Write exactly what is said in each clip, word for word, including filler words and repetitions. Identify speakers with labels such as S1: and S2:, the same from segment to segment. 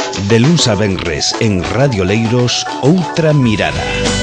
S1: De luns a venres en Radio Leiros, Outra Mirada.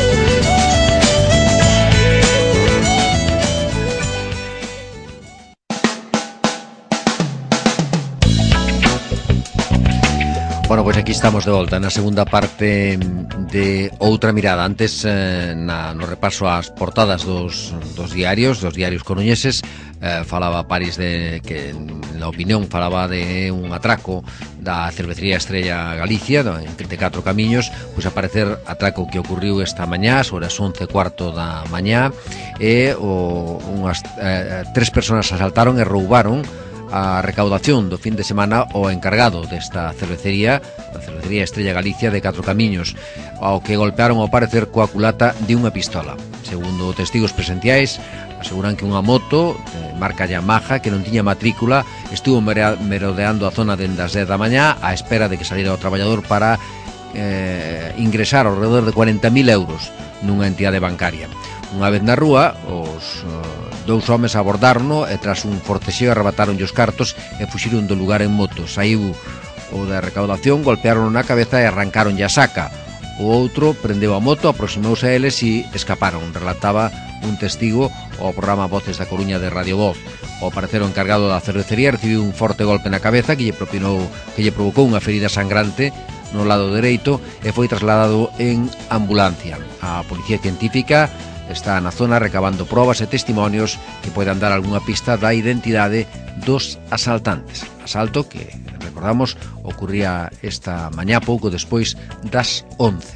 S2: Bueno, pois aquí estamos de volta na segunda parte de Outra Mirada. Antes, eh, na, no repaso ás portadas dos, dos diarios, dos diarios coruñeses, eh, falaba Paris de que, na opinión, falaba de un atraco da cervecería Estrella Galicia, de, de Catro Camiños, pois a parecer atraco que ocurriu esta mañá, sobre as once e cuarto da mañá, e o, unhas eh, tres personas asaltaron e roubaron a recaudación do fin de semana o encargado desta cervecería, a cervecería Estrella Galicia de Catro Camiños, ao que golpearon ao parecer coa culata de unha pistola. Segundo testigos presenciais, aseguran que unha moto de marca Yamaha que non tiña matrícula estuvo merodeando a zona dende as dez da mañá á espera de que saliera o traballador para eh, ingresar ao redor de cuarenta mil euros nunha entidade bancaria. Unha vez na rúa, os uh, dous homes abordaron e tras un forcexeo arrebataron os cartos e fuxiron do lugar en moto. Saiu o da recaudación, golpearon na cabeza e arrancaron a saca. O outro prendeu a moto, aproximouse a eles e escaparon, relataba un testigo ao programa Voces da Coruña de Radio Voz. O parcero encargado da cervecería recibiu un forte golpe na cabeza que lle propinou, que lle provocou unha ferida sangrante no lado dereito e foi trasladado en ambulancia. A Policía Científica está na zona recabando probas e testimonios que poden dar algunha pista da identidade dos asaltantes. Asalto que, recordamos, ocurría esta mañá pouco despois das once.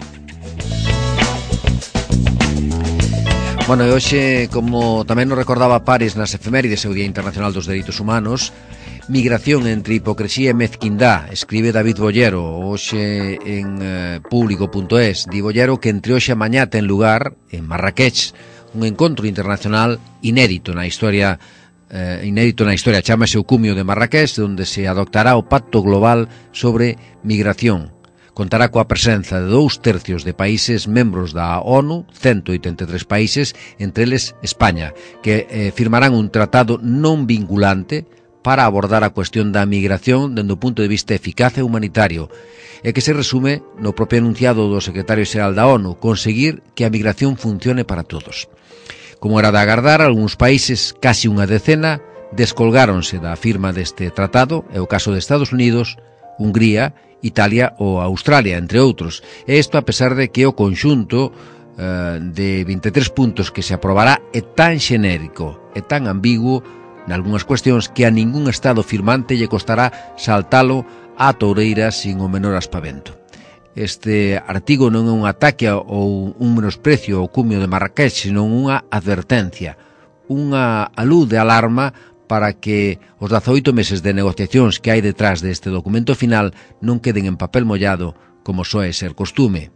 S2: Bueno, e hoxe, como tamén nos recordaba Paris nas efemérides e o Día Internacional dos Dereitos Humanos, migración entre hipocresía e mezquindá, escribe David Bollero hoxe en eh, público punto es. Di Bollero que entre hoxe e mañá ten lugar en Marrakech un encontro internacional inédito na historia eh, inédito na historia, chámase o Cumio de Marrakech, onde se adoptará o Pacto Global sobre Migración. Contará coa presenza de dous tercios de países membros da ONU, ciento oitenta e tres países, entre eles España, que eh, firmarán un tratado non vinculante para abordar a cuestión da migración dende o punto de vista eficaz e humanitario, e que se resume no propio enunciado do secretario xeral da ONU, conseguir que a migración funcione para todos. Como era de agardar, algúns países, casi unha decena, descolgáronse da firma deste tratado, é o caso de Estados Unidos, Hungría, Italia ou Australia, entre outros, e isto a pesar de que o conxunto eh, de vinte e tres puntos que se aprobará é tan xenérico e tan ambiguo nalgúnas cuestións que a ningún Estado firmante lle costará saltalo á toureira sin o menor aspavento. Este artigo non é un ataque ou un menosprecio ao Cumio de Marrakech, senón unha advertencia, unha luz de alarma para que os dezaoito meses de negociacións que hai detrás deste documento final non queden en papel mollado como soe ser costume.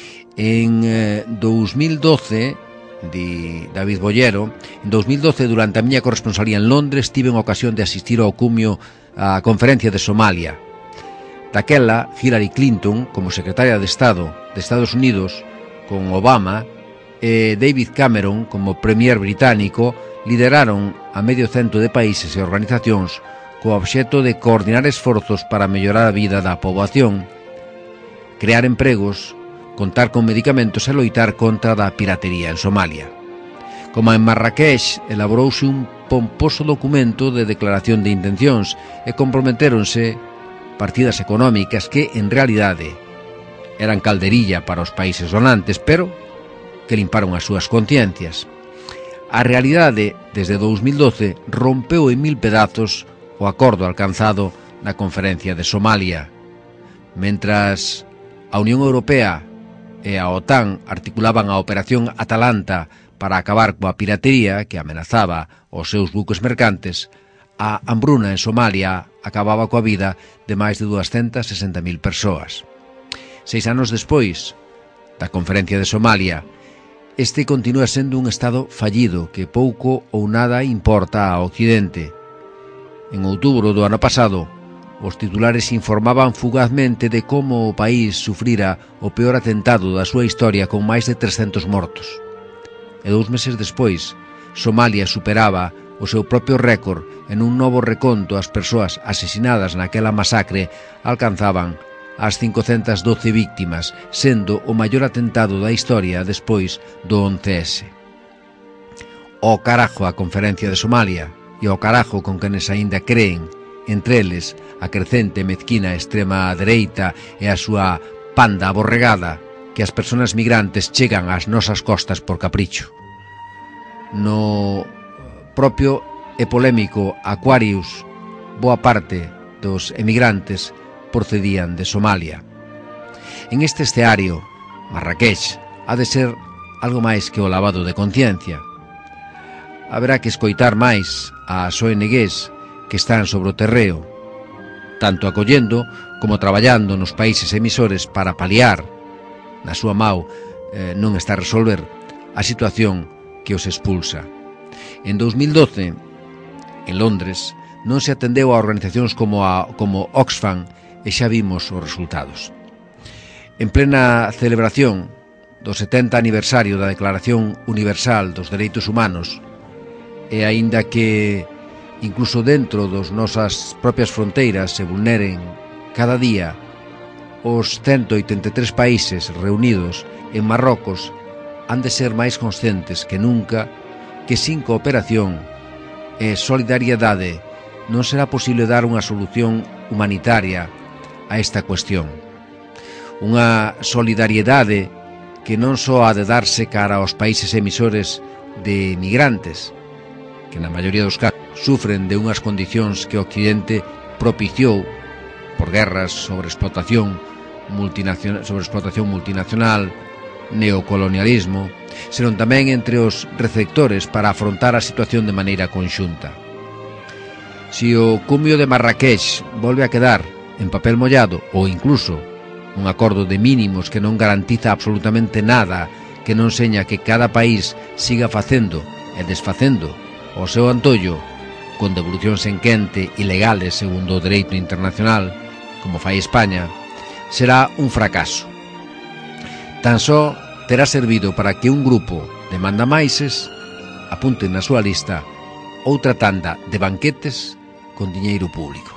S2: En eh, dous mil doce, di David Bollero, en dous mil doce, durante a miña corresponsalía en Londres, tive a ocasión de asistir ao Cumio á conferencia de Somalia. Daquela, Hillary Clinton, como secretaria de Estado de Estados Unidos, con Obama, e David Cameron, como premier británico, lideraron a medio cento de países e organizacións co obxecto de coordinar esforzos para mellorar a vida da poboación, crear empregos, contar con medicamentos e loitar contra da piratería en Somalia. Como en Marrakech, elaborouse un pomposo documento de declaración de intencións e comprometéronse partidas económicas que, en realidade, eran calderilla para os países donantes, pero que limparon as súas conciencias. A realidade, desde dous mil doce, rompeu en mil pedazos o acordo alcanzado na conferencia de Somalia. Mentras a Unión Europea e a OTAN articulaban a Operación Atalanta para acabar coa piratería que amenazaba os seus buques mercantes, a hambruna en Somalia acababa coa vida de máis de duascentas e sesenta mil persoas. Seis anos despois da conferencia de Somalia, este continúa sendo un estado fallido que pouco ou nada importa a Occidente. En outubro do ano pasado, os titulares informaban fugazmente de como o país sufrira o peor atentado da súa historia con máis de trescentos mortos. E dous meses despois, Somalia superaba o seu propio récord en un novo reconto. As persoas asesinadas naquela masacre alcanzaban as cincocentas doce víctimas, sendo o maior atentado da historia despois do once ese. O carajo a conferencia de Somalia e o carajo con quenes aínda creen, entre eles a crecente mezquina extrema dereita e a súa panda aborregada, que as persoas migrantes chegan ás nosas costas por capricho. No propio e polémico Aquarius, boa parte dos emigrantes procedían de Somalia. En este escenario, Marrakech ha de ser algo máis que o lavado de conciencia. Haberá que escoitar máis ás O N Ges que están sobre o terreo, tanto acollendo como traballando nos países emisores para paliar, na súa mau eh, non está a resolver, a situación que os expulsa. En dous mil doce, en Londres, non se atendeu a organizacións como, a, como Oxfam e xa vimos os resultados. En plena celebración do setenta aniversario da Declaración Universal dos Dereitos Humanos, e aínda que incluso dentro dos nosas propias fronteiras se vulneren cada día, os ciento oitenta e tres países reunidos en Marrocos han de ser máis conscientes que nunca que sin cooperación e solidariedade non será posible dar unha solución humanitaria a esta cuestión. Unha solidariedade que non só ha de darse cara aos países emisores de migrantes, que na maioría dos casos sufren de unhas condicións que o Occidente propiciou por guerras sobre explotación multinacional, sobre explotación multinacional, neocolonialismo, senón tamén entre os receptores para afrontar a situación de maneira conxunta. Si o cumio de Marrakech volve a quedar en papel mollado ou incluso un acordo de mínimos que non garantiza absolutamente nada, que non seña que cada país siga facendo e desfacendo o seu antollo con devolucións en quente ilegales segundo o dereito internacional, como fai España, será un fracaso. Tan só terá servido para que un grupo de mandamaises apunten na súa lista outra tanda de banquetes con diñeiro público.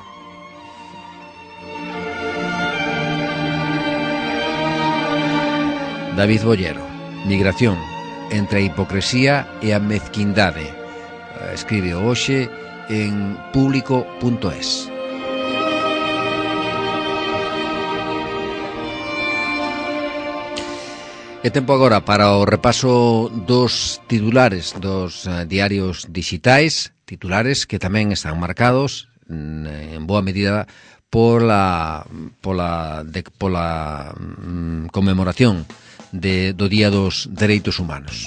S2: David Bollero, Migración entre a hipocresía e a mezquindade. Escribe hoxe en público punto es. E tempo agora para o repaso dos titulares dos uh, diarios digitais, titulares que tamén están marcados en boa medida pola, pola, de, pola mm, conmemoración de, do Día dos Dereitos Humanos.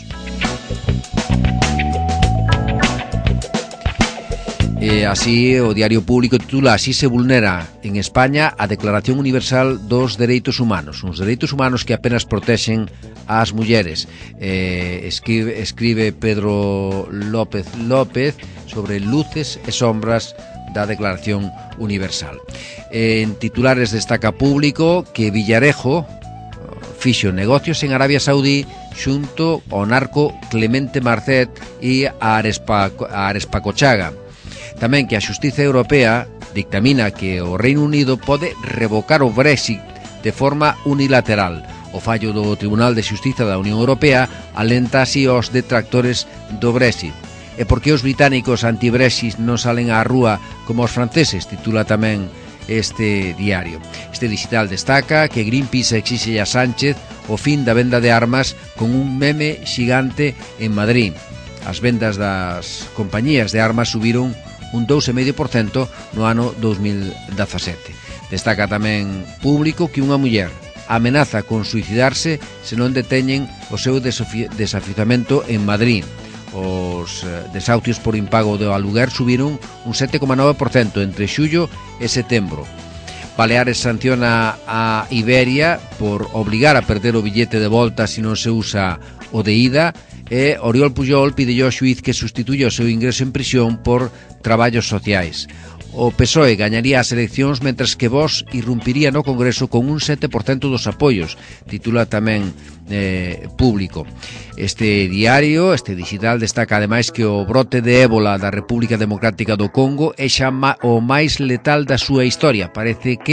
S2: E así o Diario Público titula: así se vulnera en España a Declaración Universal dos Dereitos Humanos, uns dereitos humanos que apenas protexen ás mulleres. Eh, escribe, escribe Pedro López López sobre luces e sombras da Declaración Universal. En titulares destaca Público que Villarejo fixo negocios en Arabia Saudí xunto ao narco Clemente Marcet e a Arespa, a Arespacochaga. Tamén que a Xustiza Europea dictamina que o Reino Unido pode revocar o Brexit de forma unilateral. O fallo do Tribunal de Xustiza da Unión Europea alenta así os detractores do Brexit. E por que os británicos anti-Brexit non salen á rúa como os franceses, titula tamén este diario. Este digital destaca que Greenpeace exixe a Sánchez o fin da venda de armas con un meme xigante en Madrid. As vendas das compañías de armas subiron un dous vírgula cinco por cento no ano dos mil dezasete. Destaca tamén Público que unha muller amenaza con suicidarse se non deteñen o seu desafizamento en Madrid. Os desahucios por impago do aluguer subiron un sete vírgula nove por cento entre xullo e setembro. Baleares sanciona a Iberia por obligar a perder o billete de volta se non se usa o de ida, e Oriol Pujol pide ao xuíz que sustituya o seu ingreso en prisión por traballos sociais. O P S O E gañaría as eleccións mentres que Vox irrumpiría no Congreso con un sete por cento dos apoios, titula tamén eh, Público. Este diario, este digital, destaca ademais que o brote de ébola da República Democrática do Congo é xa o máis letal da súa historia. Parece que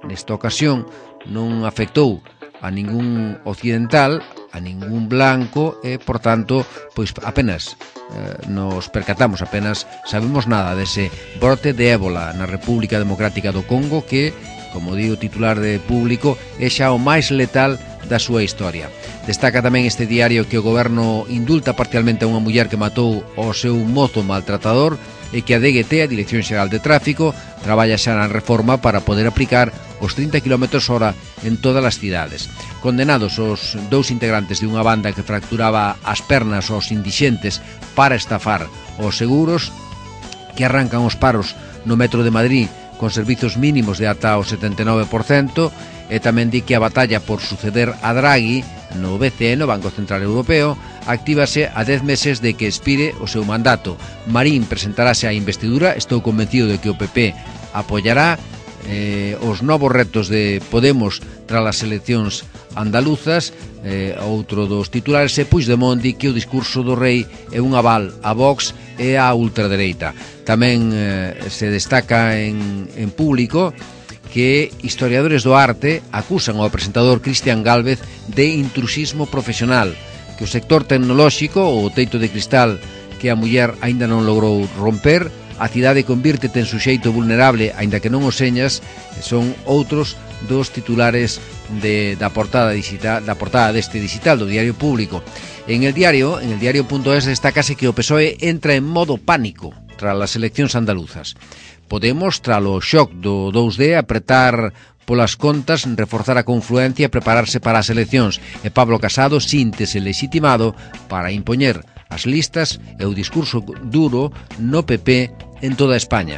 S2: nesta ocasión non afectou a ningún occidental, a ningún blanco e, por tanto, pois apenas eh, nos percatamos, apenas sabemos nada dese brote de ébola na República Democrática do Congo que, como di o titular de Público, é xa o máis letal da súa historia. Destaca tamén este diario que o goberno indulta parcialmente a unha muller que matou ao seu mozo maltratador e que a D G T, a Dirección Xeral de Tráfico, traballa xa na reforma para poder aplicar os trinta kilómetros hora en todas as cidades. Condenados os dous integrantes de unha banda que fracturaba as pernas aos indixentes para estafar os seguros, que arrancan os paros no metro de Madrid con servizos mínimos de ata o setenta e nove por cento, e tamén di que a batalla por suceder a Draghi no B C E, no Banco Central Europeo, actívase a dez meses de que expire o seu mandato. Marín presentarase á investidura, estou convencido de que o P P apoiará eh, os novos retos de Podemos tras as eleccións andaluzas. Eh, outro dos titulares é Puigdemont di que o discurso do rei é un aval a Vox e a ultradereita. Tamén eh, se destaca en, en Público que historiadores do arte acusan ao presentador Cristian Gálvez de intrusismo profesional, que o sector tecnolóxico, o teito de cristal que a muller aínda non logrou romper, a cidade convírtete en suxeito vulnerable, aínda que non o señas, son outros dos titulares de, da portada digital, da portada deste digital do Diario Público. En el diario, en el diario.es destacase que o P S O E entra en modo pánico tras as eleccións andaluzas. Podemos, tras o shock do dous D, apretar polas contas, reforzar a confluencia e prepararse para as eleccións. E Pablo Casado síntese legitimado para impoñer as listas e o discurso duro no P P en toda España.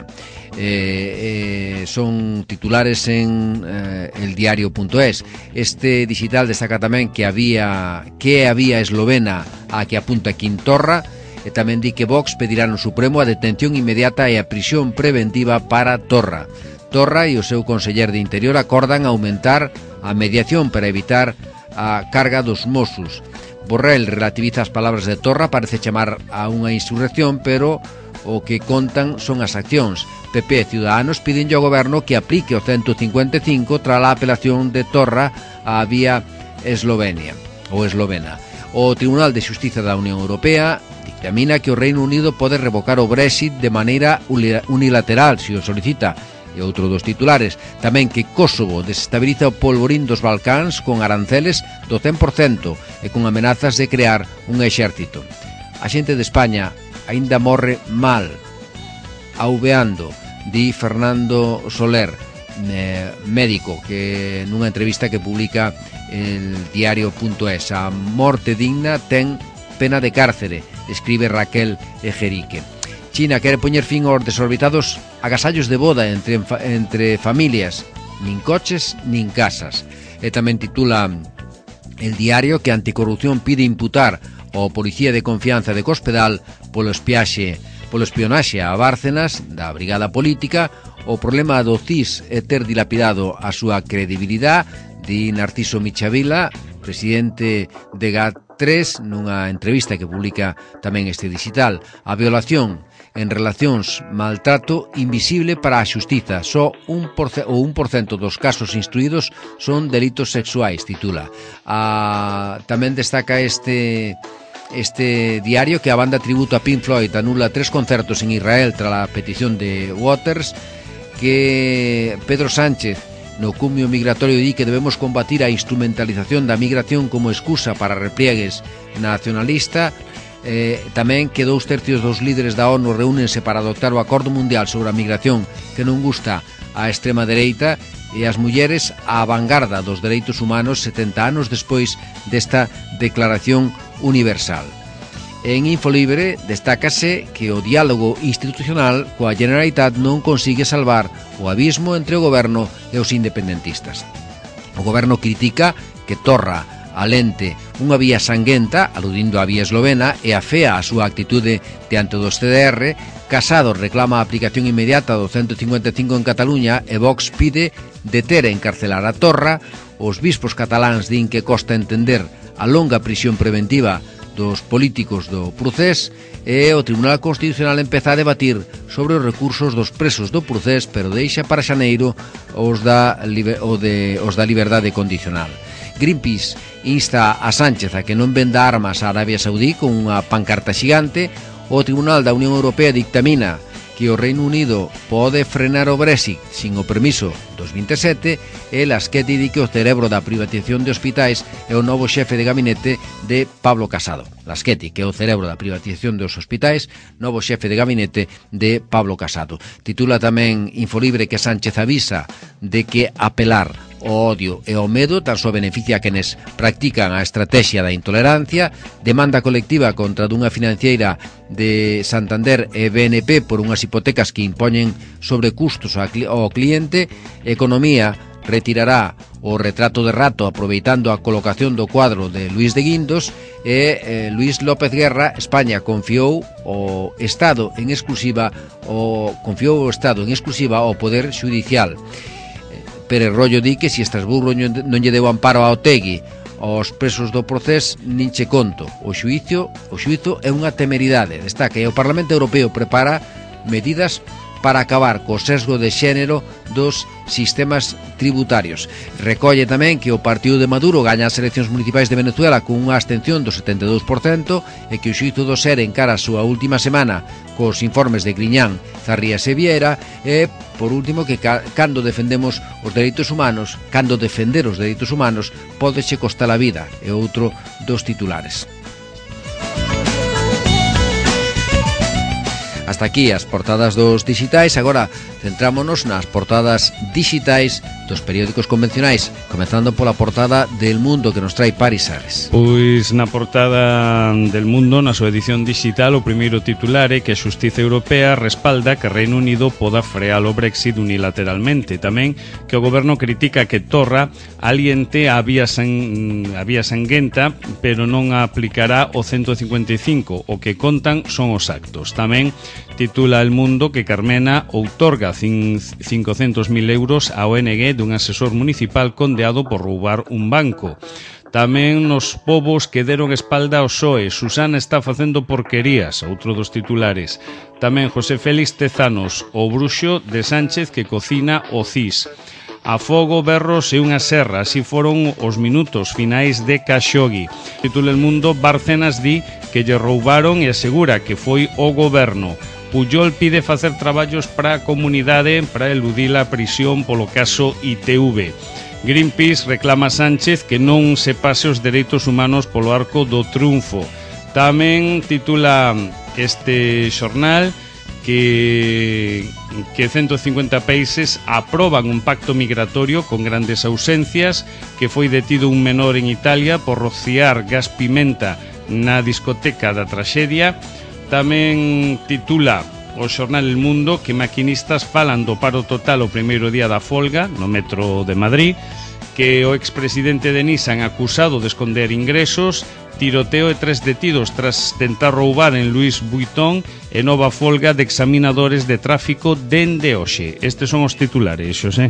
S2: Eh, eh, son titulares en eh, el diario.es. Este digital destaca tamén que había que había eslovena a que apunta Quintorra, e tamén di que Vox pedirá no Supremo a detención inmediata e a prisión preventiva para Torra. Torra e o seu conseller de Interior acordan aumentar a mediación para evitar a carga dos Mossos. Borrell relativiza as palabras de Torra, parece chamar a unha insurrección, pero o que contan son as accións. P P e Ciudadanos piden ao goberno que aplique o ciento cincuenta e cinco tras a apelación de Torra á vía Eslovenia ou eslovena. O Tribunal de Xustiza da Unión Europea dictamina que o Reino Unido pode revocar o Brexit de maneira unilateral se o solicita. E outro dos titulares, tamén que Kosovo desestabiliza o polvorín dos Balcáns con aranceles do cen por cento e con amenazas de crear un exército. A xente de España aínda morre mal, aubeando, di Fernando Soler, eh, médico, que nunha entrevista que publica el diario.es. A morte digna ten pena de cárcere, escribe Raquel Ejerique. China quere poñer fin aos desorbitados agasallos de boda entre, entre familias, nin coches nin casas. E tamén titula el diario que Anticorrupción pide imputar ao policía de confianza de Cospedal polo espiaxe, polo espionaxe a Bárcenas da Brigada Política. O problema do C I S é ter dilapidado a súa credibilidade, di Narciso Michavila, presidente de G A T tres, nunha entrevista que publica tamén este digital. A violación en relacións maltrato invisible para a xustiza. Só un por cento, o un por cento dos casos instruídos son delitos sexuais, titula. A, tamén destaca este este diario que a banda tributo a Pink Floyd anula tres concertos en Israel tras a petición de Waters, que Pedro Sánchez no cumio migratorio di que debemos combatir a instrumentalización da migración como excusa para repliegues nacionalista. Eh, tamén que dous tercios dos líderes da ONU reúnense para adoptar o Acordo Mundial sobre a Migración que non gusta a extrema dereita, e as mulleres a vanguarda dos dereitos humanos setenta anos despois desta Declaración Universal. En Infolibre destácase que o diálogo institucional coa Generalitat non consigue salvar o abismo entre o goberno e os independentistas. O goberno critica que Torra alente unha vía sanguenta, aludindo á vía eslovena, e afea a súa actitude diante do C D R. Casado reclama a aplicación inmediata do ciento cincuenta e cinco en Cataluña e Vox pide deter e encarcelar a Torra. Os bispos cataláns din que costa entender a longa prisión preventiva dos políticos do procés, e o Tribunal Constitucional empeza a debatir sobre os recursos dos presos do procés, pero deixa para xaneiro os da, o de, os da liberdade condicional. Greenpeace insta a Sánchez a que non venda armas a Arabia Saudí con unha pancarta xigante. O Tribunal da Unión Europea dictamina que o Reino Unido pode frenar o Brexit sin o permiso dos vinte e sete, e Laschetti di que o cerebro da privatización de hospitais é o novo xefe de gabinete de Pablo Casado. Laschetti, que é o cerebro da privatización dos hospitais, novo xefe de gabinete de Pablo Casado. Titula tamén Infolibre que Sánchez avisa de que apelar o odio e o medo tan só beneficia a quenes practican a estrategia da intolerancia. Demanda colectiva contra dunha financiera de Santander e B N P por unhas hipotecas que impoñen sobrecustos ao cliente. Economía retirará o retrato de Rato aproveitando a colocación do cuadro de Luis de Guindos. E eh, Luis López Guerra, España confiou o Estado en exclusiva o confiou o Estado en exclusiva ao Poder Xudicial. Pérez Rollo di que se Estrasburgo non lle deu amparo a Otegui aos presos do procés, nin che conto. O xuizo, o xuizo é unha temeridade. Destaca que o Parlamento Europeo prepara medidas para acabar co sesgo de xénero dos sistemas tributarios. Recolle tamén que o partido de Maduro gaña as eleccións municipais de Venezuela con unha abstención do setenta e dous por cento e que o xuizo do SER encara a súa última semana cos informes de Griñán, Zarrías e Viera. E, por último, que ca, cando defendemos os dereitos humanos, cando defender os dereitos humanos pódeche costar a vida, é outro dos titulares. Hasta aquí as portadas dos digitais. Agora centrámonos nas portadas digitais dos periódicos convencionais, comezando pola portada del Mundo que nos trae Paris Ares.
S3: Pois na portada del Mundo, na súa edición digital, o primeiro titular é que a Xustiza Europea respalda que Reino Unido poda frear o Brexit unilateralmente. Tamén que o goberno critica que Torra aliente a vía, san, a vía sanguenta, pero non a aplicará o ciento cincuenta e cinco. O que contan son os actos. Tamén titula El Mundo que Carmena outorga cincocentos mil euros a O N G dun asesor municipal condeado por roubar un banco. Tamén nos povos que deron espalda ao P S O E. Susana está facendo porquerías, outro dos titulares. Tamén José Félix Tezanos, o bruxo de Sánchez que cocina o C I S. A fogo, berros e unha serra, así foron os minutos finais de Khashoggi. Titula El Mundo, Bárcenas di que lle roubaron e asegura que foi o goberno. Pujol pide facer traballos para a comunidade para eludir a prisión polo caso I T V. Greenpeace reclama a Sánchez que non se pase os dereitos humanos polo arco do triunfo. Tamén titula este xornal que, que ciento cincuenta países aproban un pacto migratorio con grandes ausencias, que foi detido un menor en Italia por rociar gas pimenta na discoteca da traxedia. Tamén titula o xornal El Mundo que maquinistas falan do paro total o primeiro día da folga no metro de Madrid, que o expresidente de Nissan acusado de esconder ingresos, tiroteo e tres detidos tras tentar roubar en Louis Vuitton e nova folga de examinadores de tráfico dende hoxe. Estes son os titulares, Xosé.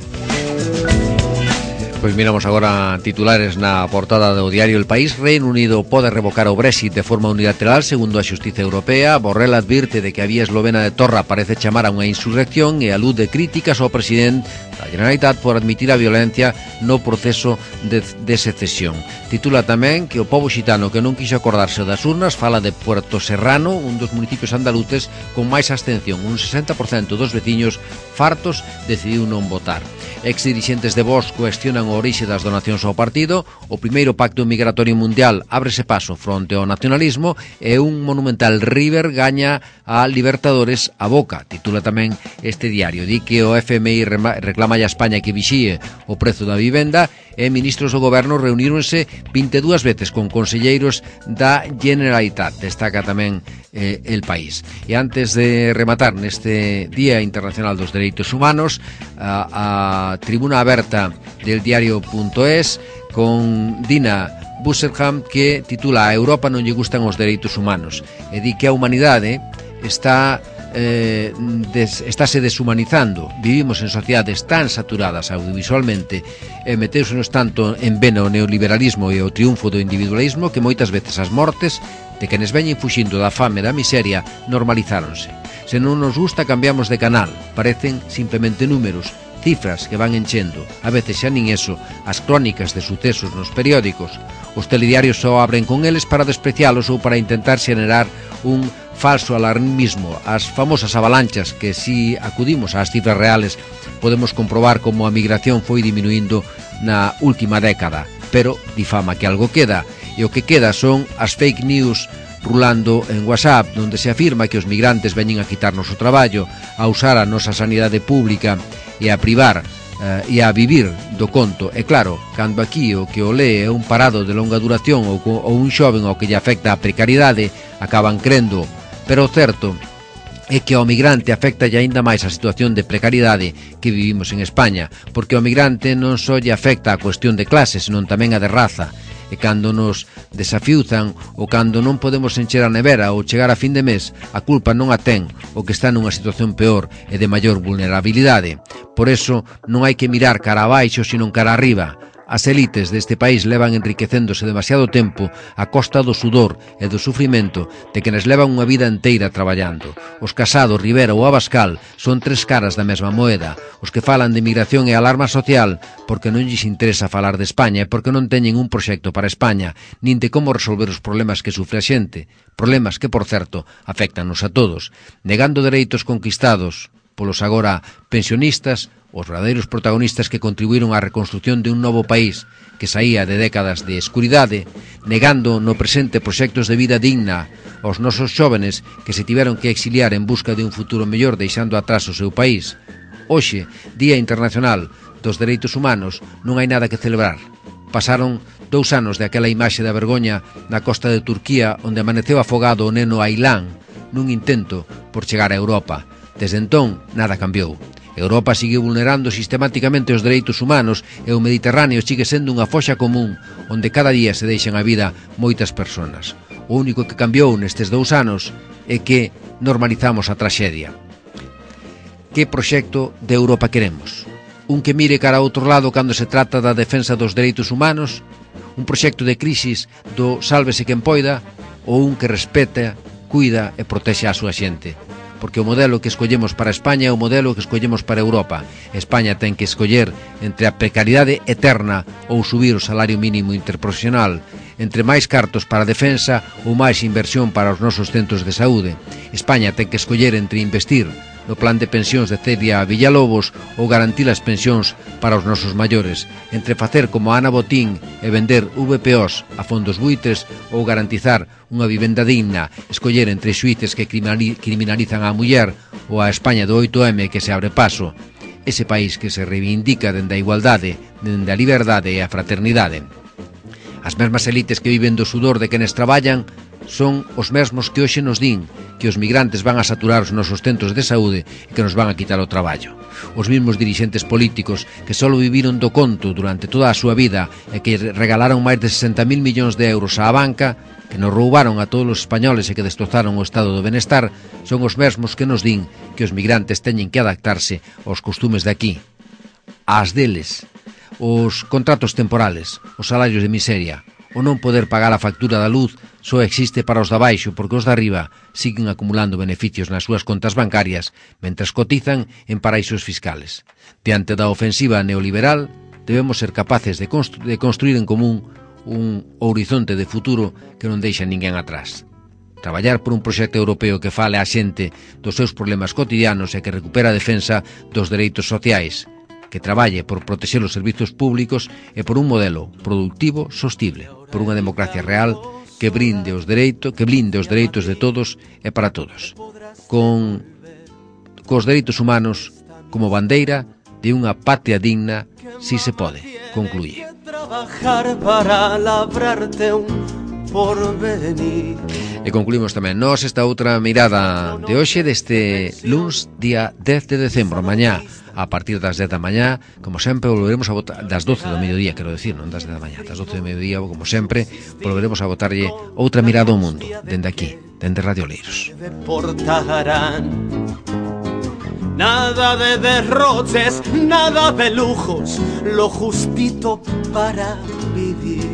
S2: Pois miramos agora titulares na portada do diario El País. Reino Unido pode revocar o Brexit de forma unilateral, segundo a Xustiza Europea. Borrell advirte de que a vía eslovena de Torra parece chamar a unha insurrección e alude críticas ao presidente da Generalitat por admitir a violencia no proceso de, de secesión. Titula tamén que o pobo xitano que non quixo acordarse das urnas fala de Puerto Serrano, un dos municipios andaluces con máis abstención. Un sesenta por cento dos veciños fartos decidiu non votar. Ex-dirixentes de Vox cuestionan o orixe das donacións ao partido. O primeiro pacto migratorio mundial ábrese paso fronte ao nacionalismo e un monumental River gaña a Libertadores a Boca. Titula tamén este diario. Di que o F M I reclama a España que vixíe o prezo da vivenda e ministros do goberno reuníronse vinte e dúas veces con conselleiros da Generalitat. Destaca tamén eh, El País. E antes de rematar neste Día Internacional dos Dereitos Humanos, a, a tribuna aberta del diario.es con Dina Busserham, que titula A Europa non lle gustan os dereitos humanos, e di que a humanidade está eh, des, estáse deshumanizando. Vivimos en sociedades tan saturadas audiovisualmente e meteusenos tanto en vena o neoliberalismo e o triunfo do individualismo que moitas veces as mortes de quenes veñen fuxindo da fame e da miseria normalizáronse. Se non nos gusta, cambiamos de canal. Parecen simplemente números, cifras que van enchendo. A veces xa nin eso, as crónicas de sucesos nos periódicos. Os telediarios só abren con eles para desprecialos ou para intentar xenerar un falso alarmismo. As famosas avalanchas que, si acudimos ás cifras reales, podemos comprobar como a migración foi diminuindo na última década, pero difama que algo queda, e o que queda son as fake news rulando en WhatsApp, onde se afirma que os migrantes veñen a quitarnos o traballo, a usar a nosa sanidade pública e a privar eh, e a vivir do conto. E claro, cando aquí o que o lee é un parado de longa duración ou, ou un xoven ao que lle afecta a precariedade, acaban crendo. Pero o certo é que ao migrante afecta aínda máis a situación de precariedade que vivimos en España, porque ao migrante non só lle afecta a cuestión de clase, senón tamén a de raza. E cando nos desafiuzan ou cando non podemos encher a nevera ou chegar a fin de mes, a culpa non a ten o que está nunha situación peor e de maior vulnerabilidade. Por eso non hai que mirar cara abaixo, sino cara arriba. As élites deste país levan enriquecéndose demasiado tempo a costa do sudor e do sufrimento de quenes levan unha vida enteira traballando. Os Casado, Rivera ou Abascal son tres caras da mesma moeda. Os que falan de migración e alarma social porque non lles interesa falar de España e porque non teñen un proxecto para España, nin de como resolver os problemas que sufre a xente. Problemas que, por certo, afectanos a todos. Negando dereitos conquistados polos agora pensionistas, os verdadeiros protagonistas que contribuíron á reconstrucción de un novo país que saía de décadas de escuridade, negando no presente proxectos de vida digna aos nosos xóvenes que se tiveron que exiliar en busca de un futuro mellor deixando atrás o seu país. Hoxe, Día Internacional dos Dereitos Humanos, non hai nada que celebrar. Pasaron dous anos de aquela imaxe da vergoña na costa de Turquía onde amaneceu afogado o neno Ailán nun intento por chegar a Europa. Desde entón, nada cambiou. Europa sigue vulnerando sistemáticamente os dereitos humanos e o Mediterráneo sigue sendo unha foxa común onde cada día se deixan a vida moitas persoas. O único que cambiou nestes dous anos é que normalizamos a traxedia. Que proxecto de Europa queremos? Un que mire cara a outro lado cando se trata da defensa dos dereitos humanos? Un proxecto de crisis do sálvese quen poida? Ou un que respeta, cuida e protexe a súa xente? Porque o modelo que escollemos para España é o modelo que escollemos para Europa. España ten que escoller entre a precariedade eterna ou subir o salario mínimo interprofesional, entre máis cartos para a defensa ou máis inversión para os nosos centros de saúde. España ten que escoller entre investir no plan de pensións de Celia Villalobos ou garantir as pensións para os nosos maiores, entre facer como Ana Botín e vender V P Os a fondos buitres ou garantizar unha vivenda digna, escoller entre xuíces que criminalizan a muller ou a España do oito eme que se abre paso, ese país que se reivindica dende a igualdade, dende a liberdade e a fraternidade. As mesmas elites que viven do sudor de quenes traballan son os mesmos que hoxe nos din que os migrantes van a saturar os nosos centros de saúde e que nos van a quitar o traballo. Os mesmos dirixentes políticos que só viviron do conto durante toda a súa vida e que regalaron máis de sesenta mil millóns de euros á banca, que nos roubaron a todos os españoles e que destrozaron o estado do benestar, son os mesmos que nos din que os migrantes teñen que adaptarse aos costumes de aquí. As deles, os contratos temporales, os salarios de miseria, o non poder pagar a factura da luz só existe para os de abaixo porque os de arriba siguen acumulando beneficios nas súas contas bancarias mentras cotizan en paraísos fiscales. Diante da ofensiva neoliberal, debemos ser capaces de, constru de construir en común un horizonte de futuro que non deixa ninguén atrás. Traballar por un proxecto europeo que fale á xente dos seus problemas cotidianos e que recupera a defensa dos dereitos sociais, que traballe por protexer os servizos públicos e por un modelo productivo sostible, por unha democracia real que brinde os dereitos, que blinde os dereitos de todos e para todos, con cos dereitos humanos como bandeira de unha patria digna, si se pode, concluye. E concluímos tamén nós esta outra mirada de hoxe deste luns día dez de decembro. Mañá, a partir das dez da mañá, como sempre, volveremos a votar das doce do mediodía, quero decir, non das dez da mañá, das doce do mediodía, como sempre, volveremos a botarlle outra mirada ao mundo, dende aquí, dende Radio Leiros.
S4: Nada de derroches, nada de lujos, lo justito para vivir.